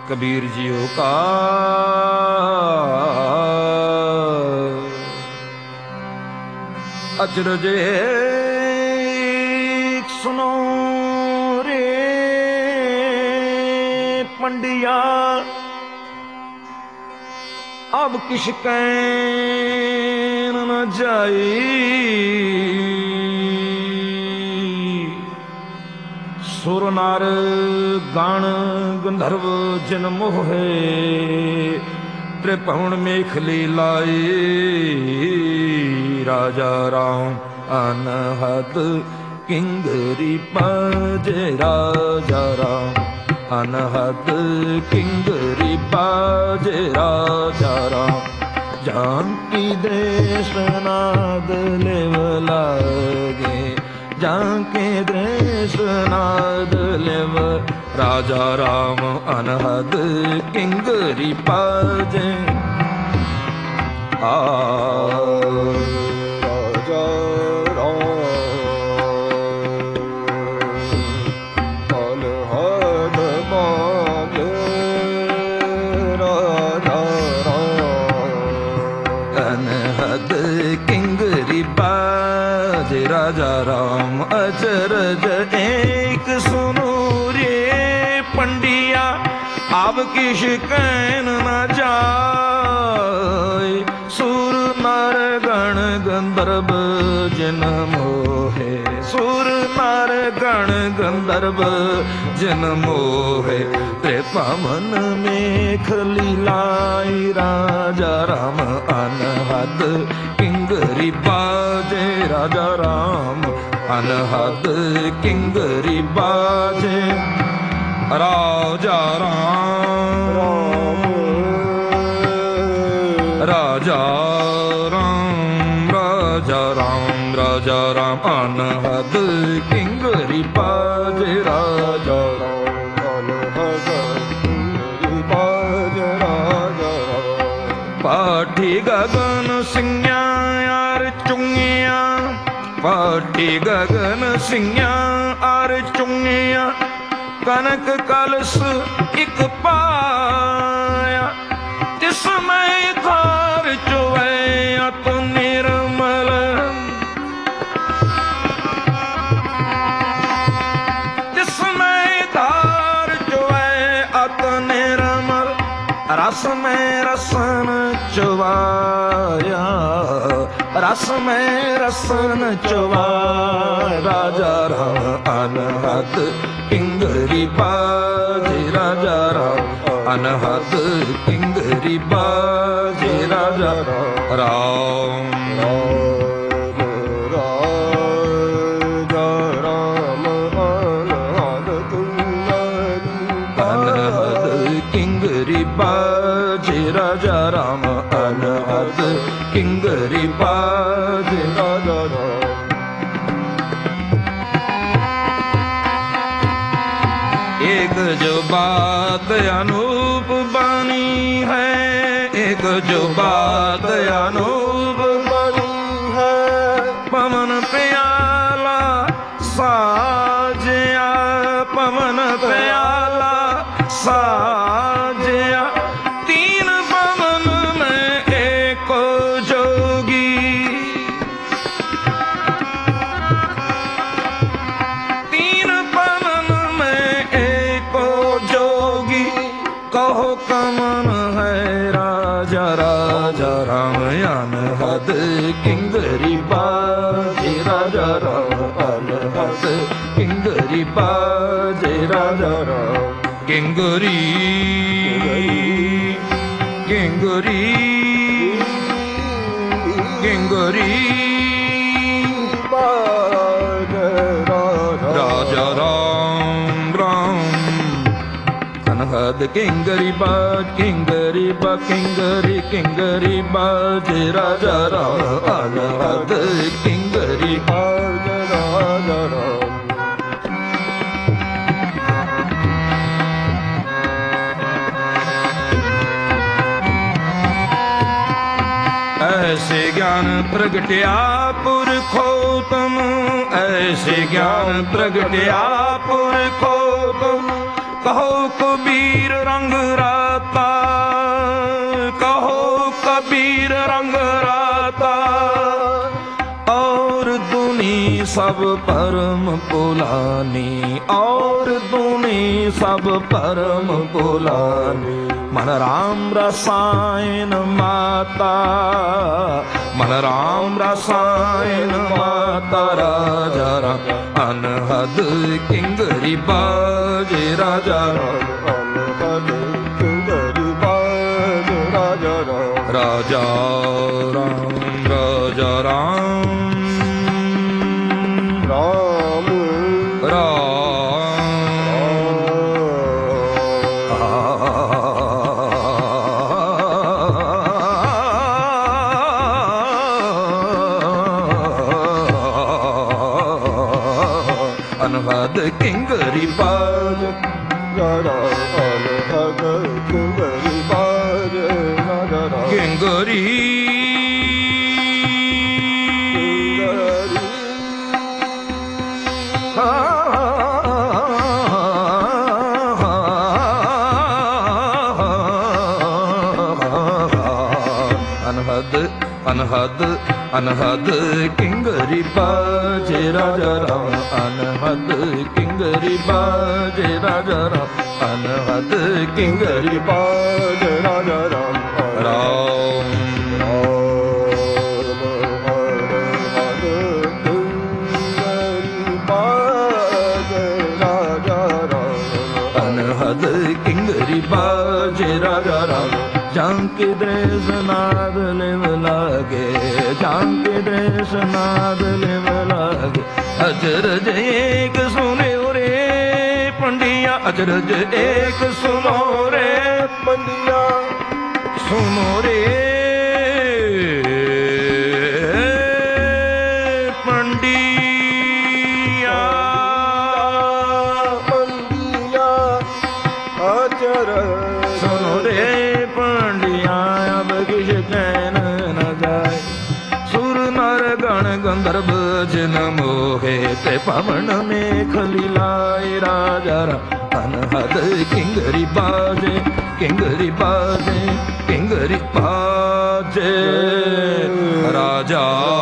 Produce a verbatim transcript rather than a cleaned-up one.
कबीर जियो का अचरज सुनो रे पंडिया, अब किश कहन न जाई। सुर नर गण गंधर्व जिन मोहे, त्रिभुवन मेखली लाई। राजा राम अनहद किंगरी बाजे, राजा राम अनहद किंगरी बाजे। राजा राम जानकी देश नाद लेव लागे, जानकी देश नाद लेव। राजा राम अनहद किंगरी बाजे। आ राजा राम अनहद बाजे, राजा राम अनहद किंगरी बाजे। राजा राम अचरज एक सुनो रे पंडिया, अब किश कहन न जाय। सुर नर गण गंधर्व जिन मोहे, सुर नर गण गंधर्व जिन मोहे। त्रिभुवन मेखली लाई। राजा राम अनहद किंगरी बाजे। राजा राम अनहद किंगरी बाजे। राजा राम राजा राम राजा राम राजा राम अनहद किंगरी बाजे। राजा राम अनहद किंगरी बाजे। राजा राम पाठी गगन सिंह यार चुंगिया, पाठी गगन सिंह आर चुंगिया। कनक कलश इक पाया, तिसमें थार चुवै अत निर्मल। तिसमें थार चुवै अत निर्मल। रस में रसन चुवाया, रस में रसन चुवाया। राजा राम अनहद किंगरी बाजे। राजा राम अनहद किंगरी बाजे। राजा राम अनहद किंगरी बाजे। राजा राम अनहद किंगरी बाजे। राजा राम एक जो बात अनूप बानी है, एक जो बात अनूप बानी है। पवन प्याला साजिया, पवन प्याला साजिया। तीन पवन में एक जोगी, तीन पवन में एक जोगी। कहो कमन है राजा, राजा राम अनहद किंगरी बाजे। राजा राम अनहद किंगरी बाजे। राजा राम किंगरी किंगरी किंगरी बाजे। राजा राम राम अनहद किंगरी बाज, किंगरी बा किंगरी किंगरी बाजे। राजा राम अनहद किंगरी बाजे। राजा राम ऐसे ज्ञान प्रगट्या पुरखो तुम, ऐसे ज्ञान प्रगट्या पुरखो तुम। कहो कबीर रंग राता, कहो कबीर रंग राता, और दुनी सब परम पुलानी, और दुनी सब परम पुलानी। मन राम रसायन माता, मन राम रसायन माता, राजा राम अनहद किंगरी बाजे, राजा राम अनहद किंगरी बाजे, राजा राम, राजा राम, राजा राम, राम राम। अनहद किंगरी बाज, अनहद किंगरी बाज, किंगरी अनहद अनहद अनहद किंगरी बाजे, राजा राम अनहद किंगरी बाजे, राजा राम अनहद किंगरी बाजे, राजा राम राम अनहद किंगरी बाजे, राजा राम। झांकी द्रेस नाद लेव लागे, झांकी द्रेस नाद लेव लागे, अजरज एक सुने रे पंडिया, अजरज एक सुनो रे पंडिया, सुनो रे पंडिया, पंडिया अजरज सुनो रे पंडिया, अब किस कहन न जाए, सुर नर गण गंधर्व जिन मोहे, ते पवन में खलीलाए, राजा राम अनहद किंगरी बाजे, किंगरी बाजे, किंगरी बाजे, राजा